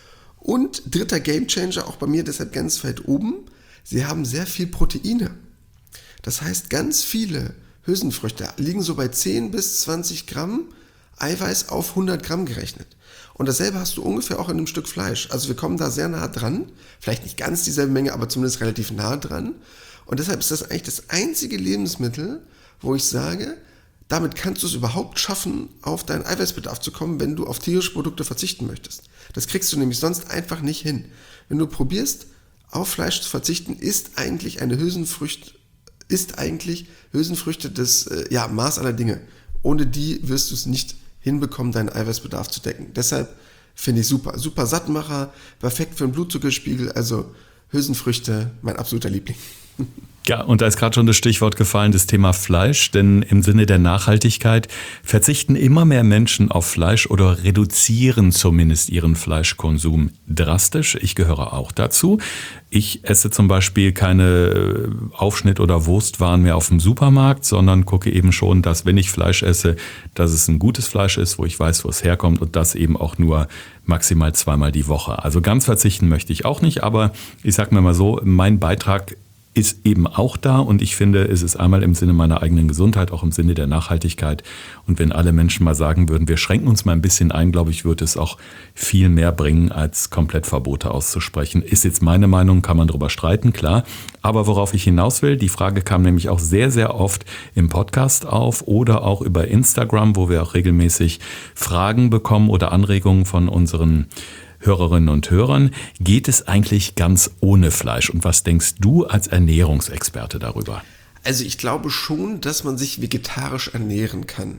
S2: Und dritter Gamechanger, auch bei mir deshalb ganz weit oben, sie haben sehr viel Proteine. Das heißt, ganz viele Hülsenfrüchte liegen so bei zehn bis zwanzig Gramm Eiweiß auf hundert Gramm gerechnet. Und dasselbe hast du ungefähr auch in einem Stück Fleisch. Also wir kommen da sehr nah dran, vielleicht nicht ganz dieselbe Menge, aber zumindest relativ nah dran. Und deshalb ist das eigentlich das einzige Lebensmittel, wo ich sage, damit kannst du es überhaupt schaffen, auf deinen Eiweißbedarf zu kommen, wenn du auf tierische Produkte verzichten möchtest. Das kriegst du nämlich sonst einfach nicht hin. Wenn du probierst, auf Fleisch zu verzichten, ist eigentlich eine Hülsenfrucht, ist eigentlich Hülsenfrüchte das äh, ja, Maß aller Dinge. Ohne die wirst du es nicht hinbekommen, deinen Eiweißbedarf zu decken. Deshalb finde ich super. Super Sattmacher, perfekt für den Blutzuckerspiegel. Also Hülsenfrüchte, mein absoluter Liebling.
S1: Ja, und da ist gerade schon das Stichwort gefallen, das Thema Fleisch, denn im Sinne der Nachhaltigkeit verzichten immer mehr Menschen auf Fleisch oder reduzieren zumindest ihren Fleischkonsum drastisch. Ich gehöre auch dazu. Ich esse zum Beispiel keine Aufschnitt- oder Wurstwaren mehr auf dem Supermarkt, sondern gucke eben schon, dass wenn ich Fleisch esse, dass es ein gutes Fleisch ist, wo ich weiß, wo es herkommt und das eben auch nur maximal zweimal die Woche. Also ganz verzichten möchte ich auch nicht, aber ich sag mir mal so, mein Beitrag ist eben auch da und ich finde, es ist einmal im Sinne meiner eigenen Gesundheit, auch im Sinne der Nachhaltigkeit. Und wenn alle Menschen mal sagen würden, wir schränken uns mal ein bisschen ein, glaube ich, würde es auch viel mehr bringen, als komplett Verbote auszusprechen. Ist jetzt meine Meinung, kann man drüber streiten, klar. Aber worauf ich hinaus will, die Frage kam nämlich auch sehr, sehr oft im Podcast auf oder auch über Instagram, wo wir auch regelmäßig Fragen bekommen oder Anregungen von unseren Hörerinnen und Hörern. Geht es eigentlich ganz ohne Fleisch? Und was denkst du als Ernährungsexperte darüber?
S2: Also ich glaube schon, dass man sich vegetarisch ernähren kann,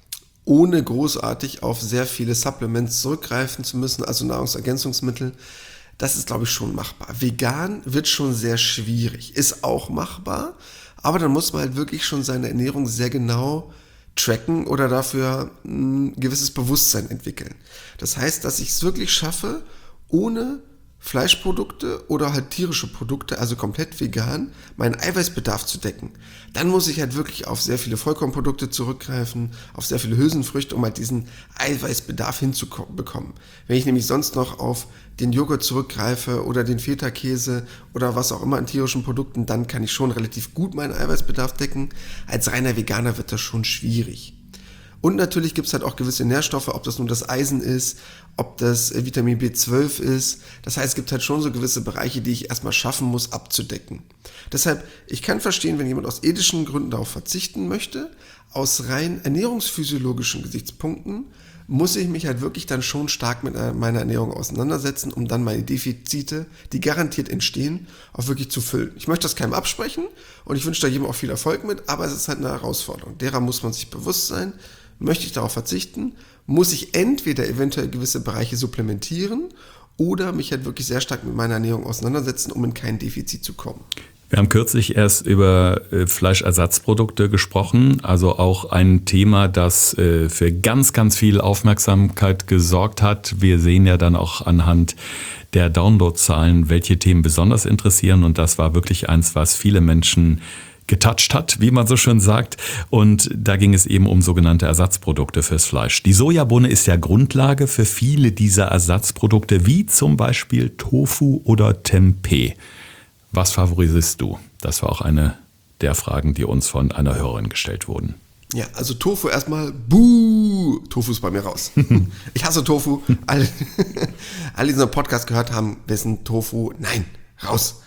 S2: ohne großartig auf sehr viele Supplements zurückgreifen zu müssen, also Nahrungsergänzungsmittel. Das ist, glaube ich, schon machbar. Vegan wird schon sehr schwierig, ist auch machbar, aber dann muss man halt wirklich schon seine Ernährung sehr genau tracken oder dafür ein gewisses Bewusstsein entwickeln. Das heißt, dass ich es wirklich schaffe, ohne Fleischprodukte oder halt tierische Produkte, also komplett vegan, meinen Eiweißbedarf zu decken. Dann muss ich halt wirklich auf sehr viele Vollkornprodukte zurückgreifen, auf sehr viele Hülsenfrüchte, um halt diesen Eiweißbedarf hinzubekommen. Wenn ich nämlich sonst noch auf den Joghurt zurückgreife oder den Feta-Käse oder was auch immer an tierischen Produkten, dann kann ich schon relativ gut meinen Eiweißbedarf decken. Als reiner Veganer wird das schon schwierig. Und natürlich gibt es halt auch gewisse Nährstoffe, ob das nun das Eisen ist, ob das Vitamin B zwölf ist. Das heißt, es gibt halt schon so gewisse Bereiche, die ich erstmal schaffen muss, abzudecken. Deshalb, ich kann verstehen, wenn jemand aus ethischen Gründen darauf verzichten möchte. Aus rein ernährungsphysiologischen Gesichtspunkten muss ich mich halt wirklich dann schon stark mit meiner Ernährung auseinandersetzen, um dann meine Defizite, die garantiert entstehen, auch wirklich zu füllen. Ich möchte das keinem absprechen und ich wünsche da jedem auch viel Erfolg mit, aber es ist halt eine Herausforderung. Derer muss man sich bewusst sein. Möchte ich darauf verzichten, muss ich entweder eventuell gewisse Bereiche supplementieren oder mich halt wirklich sehr stark mit meiner Ernährung auseinandersetzen, um in kein Defizit zu kommen.
S1: Wir haben kürzlich erst über Fleischersatzprodukte gesprochen, also auch ein Thema, das für ganz, ganz viel Aufmerksamkeit gesorgt hat. Wir sehen ja dann auch anhand der Downloadzahlen, welche Themen besonders interessieren und das war wirklich eins, was viele Menschen getoucht hat, wie man so schön sagt. Und da ging es eben um sogenannte Ersatzprodukte fürs Fleisch. Die Sojabohne ist ja Grundlage für viele dieser Ersatzprodukte, wie zum Beispiel Tofu oder Tempeh. Was favorisierst du? Das war auch eine der Fragen, die uns von einer Hörerin gestellt wurden.
S2: Ja, also Tofu erstmal, buh, Tofu ist bei mir raus. Ich hasse Tofu. Alle, alle, die unseren Podcast gehört haben, wissen Tofu, nein, raus.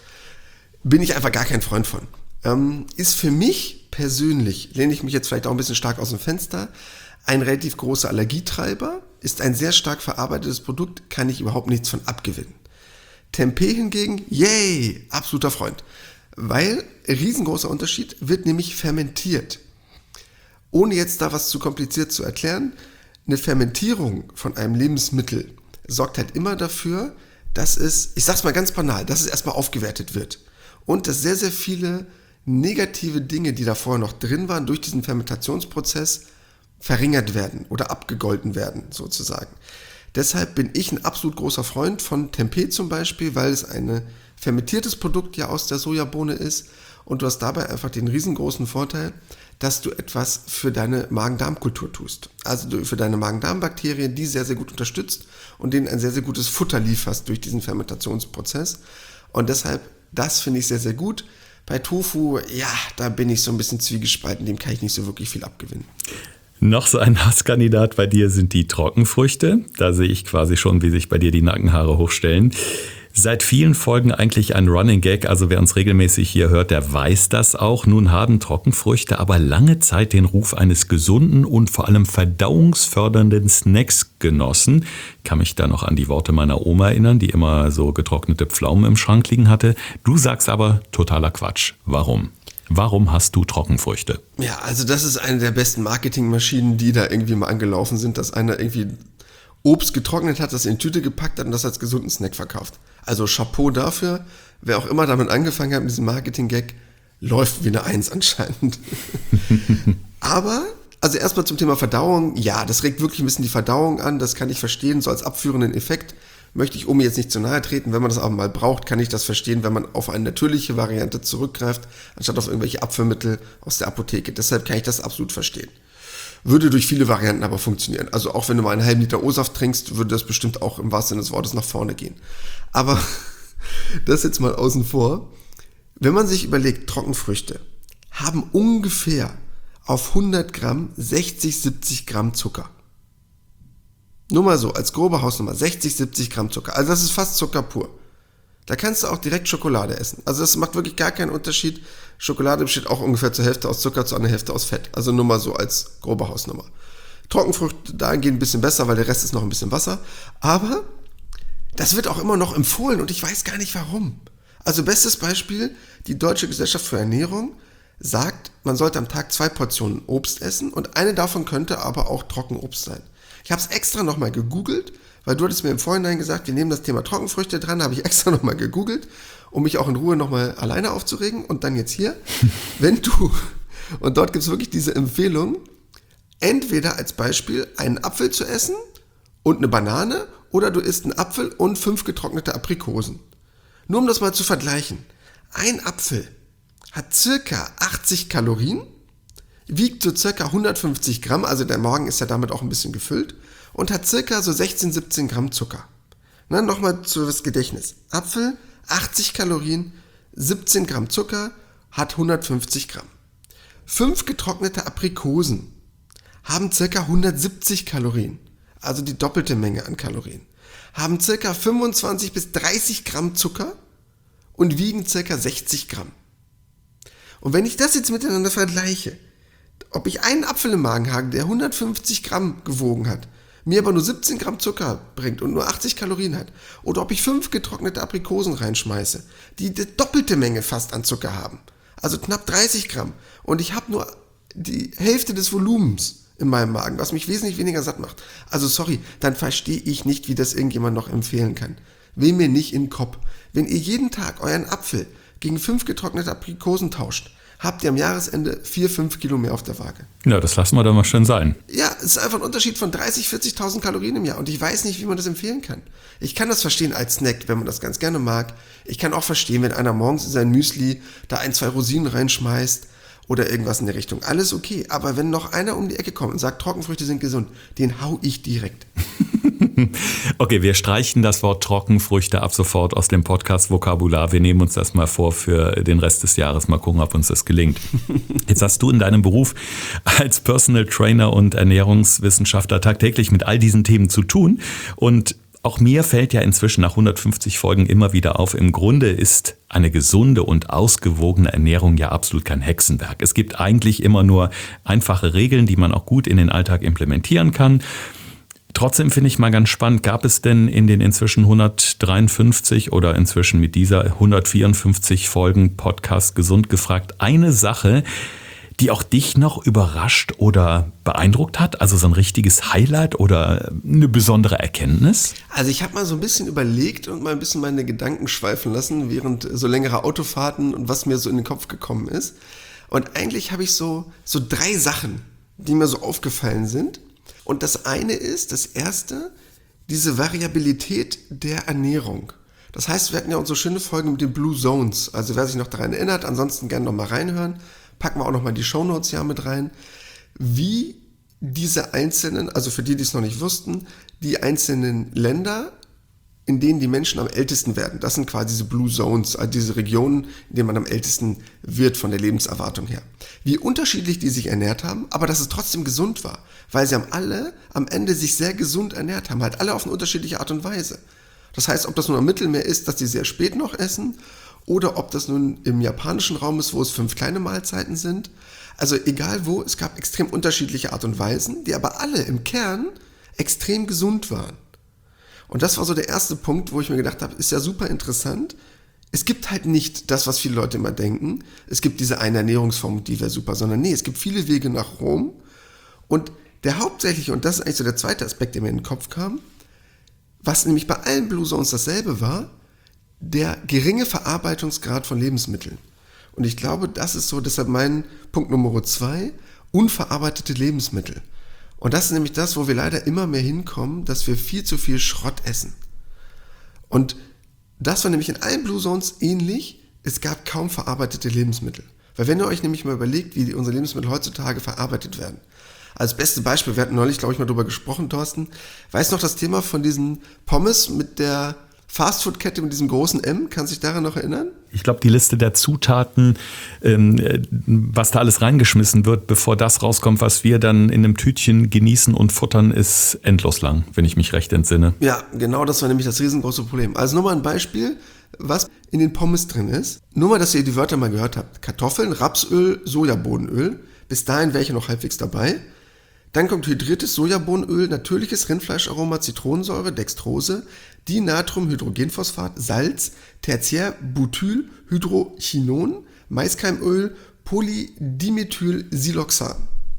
S2: Bin ich einfach gar kein Freund von. Ähm, ist für mich persönlich, lehne ich mich jetzt vielleicht auch ein bisschen stark aus dem Fenster, ein relativ großer Allergietreiber, ist ein sehr stark verarbeitetes Produkt, kann ich überhaupt nichts von abgewinnen. Tempeh hingegen, yay, absoluter Freund, weil, riesengroßer Unterschied, wird nämlich fermentiert. Ohne jetzt da was zu kompliziert zu erklären, eine Fermentierung von einem Lebensmittel sorgt halt immer dafür, dass es, ich sag's mal ganz banal, dass es erstmal aufgewertet wird und dass sehr, sehr viele negative Dinge, die da vorher noch drin waren, durch diesen Fermentationsprozess verringert werden oder abgegolten werden, sozusagen. Deshalb bin ich ein absolut großer Freund von Tempeh zum Beispiel, weil es ein fermentiertes Produkt ja aus der Sojabohne ist und du hast dabei einfach den riesengroßen Vorteil, dass du etwas für deine Magen-Darm-Kultur tust. Also du für deine Magen-Darm-Bakterien, die sehr, sehr gut unterstützt und denen ein sehr, sehr gutes Futter lieferst durch diesen Fermentationsprozess. Und deshalb, das finde ich sehr, sehr gut. Bei Tofu, ja, da bin ich so ein bisschen zwiegespalten, dem kann ich nicht so wirklich viel abgewinnen.
S1: Noch so ein Hasskandidat bei dir sind die Trockenfrüchte. Da sehe ich quasi schon, wie sich bei dir die Nackenhaare hochstellen. Seit vielen Folgen eigentlich ein Running Gag, also wer uns regelmäßig hier hört, der weiß das auch. Nun haben Trockenfrüchte aber lange Zeit den Ruf eines gesunden und vor allem verdauungsfördernden Snacks genossen. Ich kann mich da noch an die Worte meiner Oma erinnern, die immer so getrocknete Pflaumen im Schrank liegen hatte. Du sagst aber totaler Quatsch. Warum? Warum hast du Trockenfrüchte?
S2: Ja, also das ist eine der besten Marketingmaschinen, die da irgendwie mal angelaufen sind, dass einer irgendwie Obst getrocknet hat, das in Tüte gepackt hat und das als gesunden Snack verkauft. Also Chapeau dafür, wer auch immer damit angefangen hat mit diesem Marketing-Gag, läuft wie eine Eins anscheinend. Aber, also erstmal zum Thema Verdauung, ja, das regt wirklich ein bisschen die Verdauung an, das kann ich verstehen, so als abführenden Effekt. Möchte ich Omi jetzt nicht zu nahe treten, wenn man das aber mal braucht, kann ich das verstehen, wenn man auf eine natürliche Variante zurückgreift, anstatt auf irgendwelche Abführmittel aus der Apotheke. Deshalb kann ich das absolut verstehen. Würde durch viele Varianten aber funktionieren. Also auch wenn du mal einen halben Liter O-Saft trinkst, würde das bestimmt auch im wahrsten Sinne des Wortes nach vorne gehen. Aber das jetzt mal außen vor. Wenn man sich überlegt, Trockenfrüchte haben ungefähr auf hundert Gramm sechzig, siebzig Gramm Zucker. Nur mal so, als grobe Hausnummer, sechzig, siebzig Gramm Zucker. Also das ist fast Zucker pur. Da kannst du auch direkt Schokolade essen. Also das macht wirklich gar keinen Unterschied. Schokolade besteht auch ungefähr zur Hälfte aus Zucker, zu einer Hälfte aus Fett. Also nur mal so als grobe Hausnummer. Trockenfrüchte, da gehen ein bisschen besser, weil der Rest ist noch ein bisschen Wasser. Aber das wird auch immer noch empfohlen und ich weiß gar nicht warum. Also bestes Beispiel, die Deutsche Gesellschaft für Ernährung sagt, man sollte am Tag zwei Portionen Obst essen und eine davon könnte aber auch Trockenobst sein. Ich habe es extra nochmal gegoogelt, weil du hattest mir im Vorhinein gesagt, wir nehmen das Thema Trockenfrüchte dran, habe ich extra nochmal gegoogelt, um mich auch in Ruhe nochmal alleine aufzuregen und dann jetzt hier, wenn du, und dort gibt es wirklich diese Empfehlung, entweder als Beispiel einen Apfel zu essen und eine Banane oder du isst einen Apfel und fünf getrocknete Aprikosen. Nur um das mal zu vergleichen, ein Apfel hat circa achtzig Kalorien, wiegt so circa hundertfünfzig Gramm, also der Magen ist ja damit auch ein bisschen gefüllt und hat circa so sechzehn, siebzehn Gramm Zucker. Na, nochmal fürs Gedächtnis. Apfel, achtzig Kalorien, siebzehn Gramm Zucker, hat hundertfünfzig Gramm. Fünf getrocknete Aprikosen haben circa hundertsiebzig Kalorien, also die doppelte Menge an Kalorien, haben circa fünfundzwanzig bis dreißig Gramm Zucker und wiegen circa sechzig Gramm. Und wenn ich das jetzt miteinander vergleiche, ob ich einen Apfel im Magen habe, der hundertfünfzig Gramm gewogen hat, mir aber nur siebzehn Gramm Zucker bringt und nur achtzig Kalorien hat, oder ob ich fünf getrocknete Aprikosen reinschmeiße, die die doppelte Menge fast an Zucker haben, also knapp dreißig Gramm, und ich habe nur die Hälfte des Volumens in meinem Magen, was mich wesentlich weniger satt macht. Also sorry, dann verstehe ich nicht, wie das irgendjemand noch empfehlen kann. Will mir nicht in den Kopf. Wenn ihr jeden Tag euren Apfel gegen fünf getrocknete Aprikosen tauscht, habt ihr am Jahresende vier, fünf Kilo mehr auf der Waage.
S1: Ja, das lassen wir doch mal schön sein.
S2: Ja, es ist einfach ein Unterschied von dreißig, vierzigtausend Kalorien im Jahr und ich weiß nicht, wie man das empfehlen kann. Ich kann das verstehen als Snack, wenn man das ganz gerne mag. Ich kann auch verstehen, wenn einer morgens in sein Müsli da ein, zwei Rosinen reinschmeißt oder irgendwas in der Richtung. Alles okay, aber wenn noch einer um die Ecke kommt und sagt, Trockenfrüchte sind gesund, den hau ich direkt.
S1: Okay, wir streichen das Wort Trockenfrüchte ab sofort aus dem Podcast-Vokabular. Wir nehmen uns das mal vor für den Rest des Jahres. Mal gucken, ob uns das gelingt. Jetzt hast du in deinem Beruf als Personal Trainer und Ernährungswissenschaftler tagtäglich mit all diesen Themen zu tun. Und auch mir fällt ja inzwischen nach hundertfünfzig Folgen immer wieder auf, im Grunde ist eine gesunde und ausgewogene Ernährung ja absolut kein Hexenwerk. Es gibt eigentlich immer nur einfache Regeln, die man auch gut in den Alltag implementieren kann. Trotzdem finde ich mal ganz spannend, gab es denn in den inzwischen hundertdreiundfünfzig oder inzwischen mit dieser hundertvierundfünfzig Folgen Podcast Gesund gefragt eine Sache, die auch dich noch überrascht oder beeindruckt hat? Also so ein richtiges Highlight oder eine besondere Erkenntnis?
S2: Also ich habe mal so ein bisschen überlegt und mal ein bisschen meine Gedanken schweifen lassen während so längerer Autofahrten und was mir so in den Kopf gekommen ist. Und eigentlich habe ich so, so drei Sachen, die mir so aufgefallen sind. Und das eine ist, das erste, diese Variabilität der Ernährung. Das heißt, wir hatten ja unsere schöne Folge mit den Blue Zones. Also wer sich noch daran erinnert, ansonsten gerne noch mal reinhören. Packen wir auch noch mal die Shownotes ja mit rein. Wie diese einzelnen, also für die, die es noch nicht wussten, die einzelnen Länder in denen die Menschen am ältesten werden. Das sind quasi diese Blue Zones, also diese Regionen, in denen man am ältesten wird von der Lebenserwartung her. Wie unterschiedlich die sich ernährt haben, aber dass es trotzdem gesund war, weil sie haben alle am Ende sich sehr gesund ernährt haben, halt alle auf eine unterschiedliche Art und Weise. Das heißt, ob das nun am Mittelmeer ist, dass die sehr spät noch essen, oder ob das nun im japanischen Raum ist, wo es fünf kleine Mahlzeiten sind. Also egal wo, es gab extrem unterschiedliche Art und Weisen, die aber alle im Kern extrem gesund waren. Und das war so der erste Punkt, wo ich mir gedacht habe, ist ja super interessant. Es gibt halt nicht das, was viele Leute immer denken. Es gibt diese eine Ernährungsform, die wäre super, sondern nee, es gibt viele Wege nach Rom. Und der hauptsächliche, und das ist eigentlich so der zweite Aspekt, der mir in den Kopf kam, was nämlich bei allen Blue Zones dasselbe war, der geringe Verarbeitungsgrad von Lebensmitteln. Und ich glaube, das ist so deshalb mein Punkt Nummer zwei, unverarbeitete Lebensmittel. Und das ist nämlich das, wo wir leider immer mehr hinkommen, dass wir viel zu viel Schrott essen. Und das war nämlich in allen Blue Zones ähnlich. Es gab kaum verarbeitete Lebensmittel. Weil wenn ihr euch nämlich mal überlegt, wie unsere Lebensmittel heutzutage verarbeitet werden. Als beste Beispiel, wir hatten neulich, glaube ich, mal drüber gesprochen, Thorsten. Weißt du noch das Thema von diesen Pommes mit der Fastfood-Kette mit diesem großen M? Kannst du dich daran noch erinnern?
S1: Ich glaube, die Liste der Zutaten, ähm, was da alles reingeschmissen wird, bevor das rauskommt, was wir dann in einem Tütchen genießen und futtern, ist endlos lang, wenn ich mich recht entsinne.
S2: Ja, genau, das war nämlich das riesengroße Problem. Also nur mal ein Beispiel, was in den Pommes drin ist. Nur mal, dass ihr die Wörter mal gehört habt. Kartoffeln, Rapsöl, Sojabohnenöl. Bis dahin wäre ich noch halbwegs dabei. Dann kommt hydriertes Sojabohnenöl, natürliches Rindfleischaroma, Zitronensäure, Dextrose, Dinatriumhydrogenphosphat, Salz, Tertiärbutylhydrochinon, Maiskeimöl, Polydimethylsiloxan.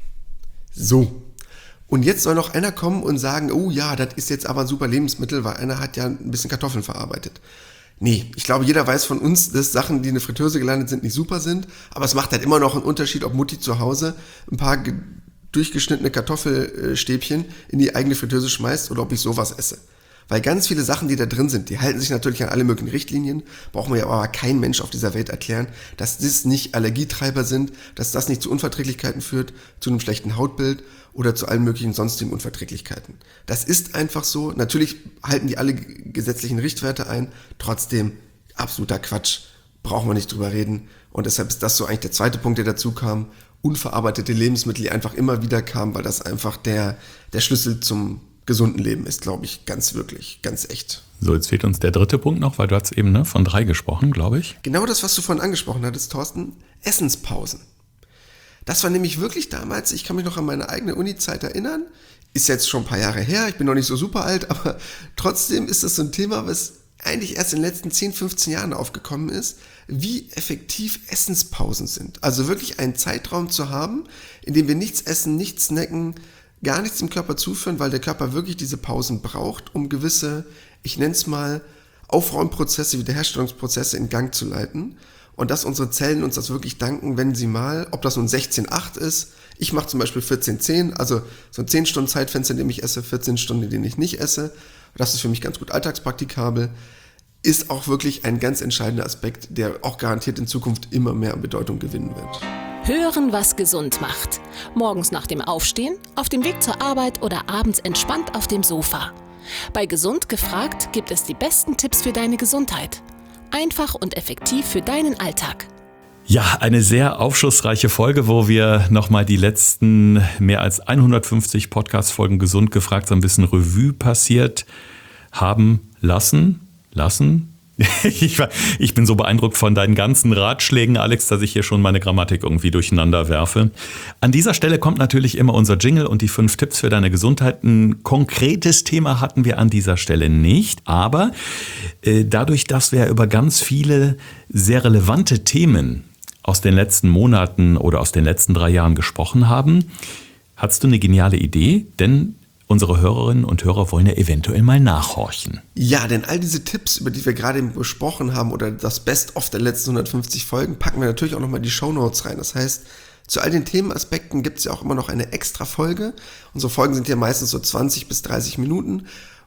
S2: So. Und jetzt soll noch einer kommen und sagen, oh ja, das ist jetzt aber ein super Lebensmittel, weil einer hat ja ein bisschen Kartoffeln verarbeitet. Nee, ich glaube, jeder weiß von uns, dass Sachen, die in der Fritteuse gelandet sind, nicht super sind, aber es macht halt immer noch einen Unterschied, ob Mutti zu Hause ein paar ge- durchgeschnittene Kartoffelstäbchen in die eigene Fritteuse schmeißt oder ob ich sowas esse. Weil ganz viele Sachen, die da drin sind, die halten sich natürlich an alle möglichen Richtlinien, brauchen wir ja aber kein Mensch auf dieser Welt erklären, dass das nicht Allergietreiber sind, dass das nicht zu Unverträglichkeiten führt, zu einem schlechten Hautbild oder zu allen möglichen sonstigen Unverträglichkeiten. Das ist einfach so. Natürlich halten die alle gesetzlichen Richtwerte ein, trotzdem absoluter Quatsch, brauchen wir nicht drüber reden. Und deshalb ist das so eigentlich der zweite Punkt, der dazu kam, unverarbeitete Lebensmittel, die einfach immer wieder kamen, weil das einfach der, der Schlüssel zum gesunden Leben ist, glaube ich, ganz wirklich, ganz echt.
S1: So, jetzt fehlt uns der dritte Punkt noch, weil du hast eben ne, von drei gesprochen, glaube ich.
S2: Genau das, was du vorhin angesprochen hattest, Thorsten, Essenspausen. Das war nämlich wirklich damals, ich kann mich noch an meine eigene Uni-Zeit erinnern, ist jetzt schon ein paar Jahre her, ich bin noch nicht so super alt, aber trotzdem ist das so ein Thema, was eigentlich erst in den letzten zehn, fünfzehn Jahren aufgekommen ist, wie effektiv Essenspausen sind. Also wirklich einen Zeitraum zu haben, in dem wir nichts essen, nichts snacken, gar nichts dem Körper zuführen, weil der Körper wirklich diese Pausen braucht, um gewisse, ich nenne es mal, Aufräumprozesse, Wiederherstellungsprozesse in Gang zu leiten. Und dass unsere Zellen uns das wirklich danken, wenn sie mal, ob das nun sechzehn acht ist, ich mache zum Beispiel vierzehn zehn, also so ein zehn Stunden Zeitfenster, in dem ich esse, vierzehn Stunden, in denen ich nicht esse. Das ist für mich ganz gut alltagspraktikabel. Ist auch wirklich ein ganz entscheidender Aspekt, der auch garantiert in Zukunft immer mehr an Bedeutung gewinnen wird.
S3: Hören, was gesund macht. Morgens nach dem Aufstehen, auf dem Weg zur Arbeit oder abends entspannt auf dem Sofa. Bei Gesund gefragt gibt es die besten Tipps für deine Gesundheit. Einfach und effektiv für deinen Alltag.
S1: Ja, eine sehr aufschlussreiche Folge, wo wir nochmal die letzten mehr als hundertfünfzig Podcast-Folgen Gesund gefragt so ein bisschen Revue passiert haben lassen. Lassen? Ich, war, ich bin so beeindruckt von deinen ganzen Ratschlägen, Alex, dass ich hier schon meine Grammatik irgendwie durcheinander werfe. An dieser Stelle kommt natürlich immer unser Jingle und die fünf Tipps für deine Gesundheit. Ein konkretes Thema hatten wir an dieser Stelle nicht, aber äh, dadurch, dass wir über ganz viele sehr relevante Themen aus den letzten Monaten oder aus den letzten drei Jahren gesprochen haben, hast du eine geniale Idee, denn unsere Hörerinnen und Hörer wollen ja eventuell mal nachhorchen.
S2: Ja, denn all diese Tipps, über die wir gerade besprochen haben oder das Best-of der letzten hundertfünfzig Folgen, packen wir natürlich auch nochmal die Shownotes rein. Das heißt, zu all den Themenaspekten gibt es ja auch immer noch eine extra Folge. Unsere Folgen sind ja meistens so zwanzig bis dreißig Minuten,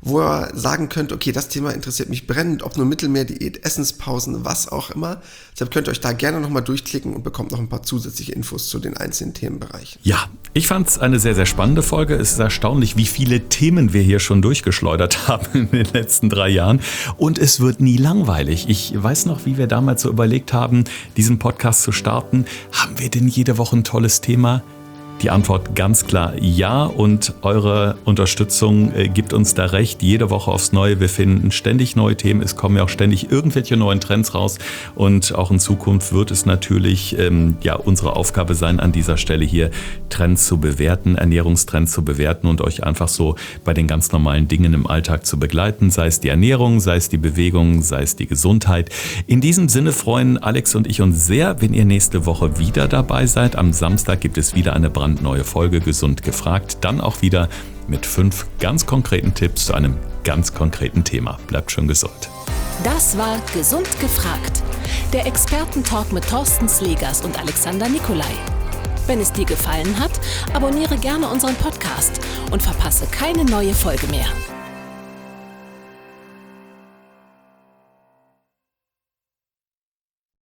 S2: wo ihr sagen könnt, okay, das Thema interessiert mich brennend, ob nur Mittelmeerdiät, Essenspausen, was auch immer. Deshalb könnt ihr euch da gerne nochmal durchklicken und bekommt noch ein paar zusätzliche Infos zu den einzelnen Themenbereichen.
S1: Ja, ich fand es eine sehr, sehr spannende Folge. Es ist erstaunlich, wie viele Themen wir hier schon durchgeschleudert haben in den letzten drei Jahren. Und es wird nie langweilig. Ich weiß noch, wie wir damals so überlegt haben, diesen Podcast zu starten. Haben wir denn jede Woche ein tolles Thema? Die Antwort ganz klar ja, und eure Unterstützung äh, gibt uns da recht. Jede Woche aufs Neue. Wir finden ständig neue Themen. Es kommen ja auch ständig irgendwelche neuen Trends raus. Und auch in Zukunft wird es natürlich ähm, ja unsere Aufgabe sein, an dieser Stelle hier Trends zu bewerten, Ernährungstrends zu bewerten und euch einfach so bei den ganz normalen Dingen im Alltag zu begleiten. Sei es die Ernährung, sei es die Bewegung, sei es die Gesundheit. In diesem Sinne freuen Alex und ich uns sehr, wenn ihr nächste Woche wieder dabei seid. Am Samstag gibt es wieder eine brandneue Folge Gesund gefragt, dann auch wieder mit fünf ganz konkreten Tipps zu einem ganz konkreten Thema. Bleibt schön gesund.
S3: Das war Gesund gefragt, der Expertentalk mit Thorsten Slegers und Alexander Nikolai. Wenn es dir gefallen hat, abonniere gerne unseren Podcast und verpasse keine neue Folge mehr.